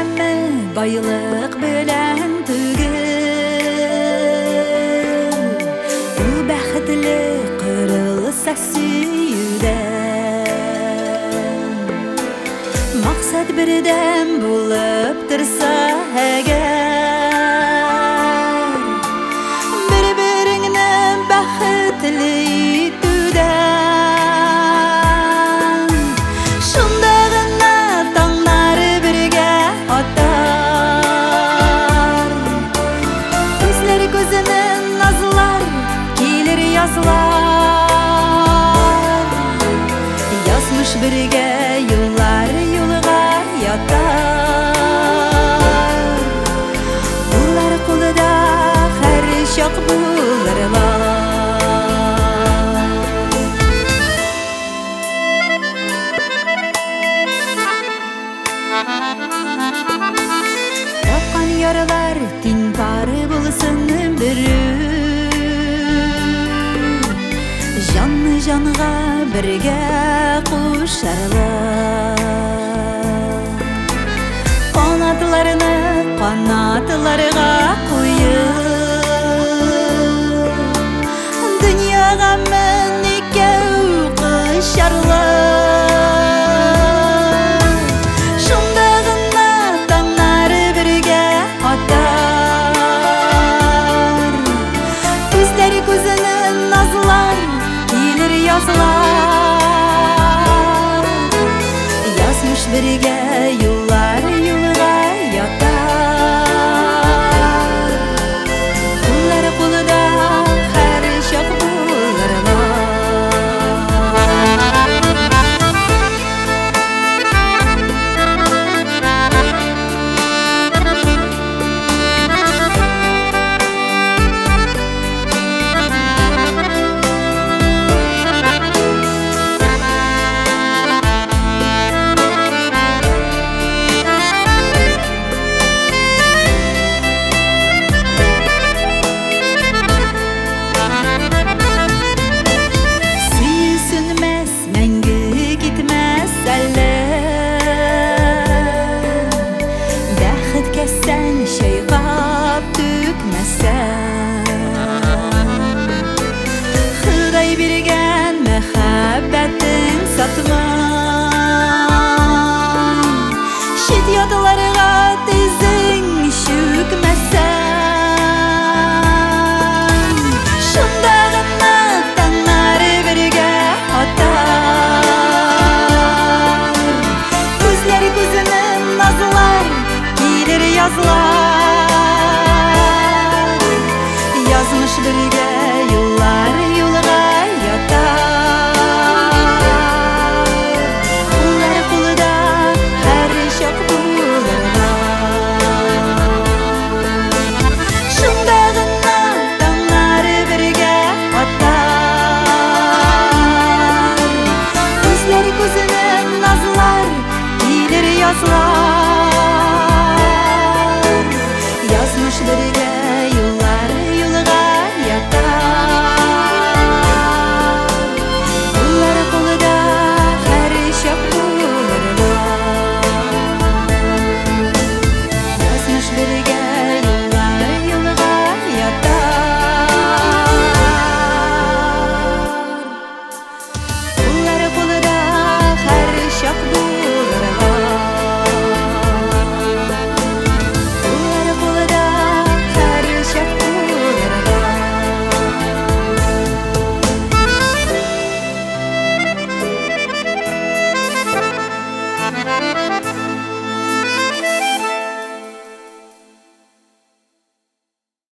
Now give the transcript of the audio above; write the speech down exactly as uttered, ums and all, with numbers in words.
әмі байлық білән түгел. Ул бәхетле кырылса сөюдән. Мақсат бірден булып тұрса әгәр, бір-біріңні бәхетле итүдән. Шунда гына таңнары бірге атар. Күзләр күзенен назлар, килер язлар. Язмыш бірге юллар юлга ятар. Булар кулыда һәр чак булырлар. Тапкан яралар тиң бары булсын бирү. Жанны жанга бергә кушарлар. Канатларны канатларга куеп, дөньяга мен икәү кышарлар. Шунда гына таңнары бергә атар. Күзләр күзенен назлар, килер язлар. Язмыш бірге юллар юлга ятар. Куллар кулыда һәр чак булырлар. Sen şeyqab tükməsən, Xuday birgən məhəbbətin satmay. Şit yadlarga tezing çökməsən. Şunda gına tаңнары birgə atar. Күзләр күзенен назлар, килер язлар.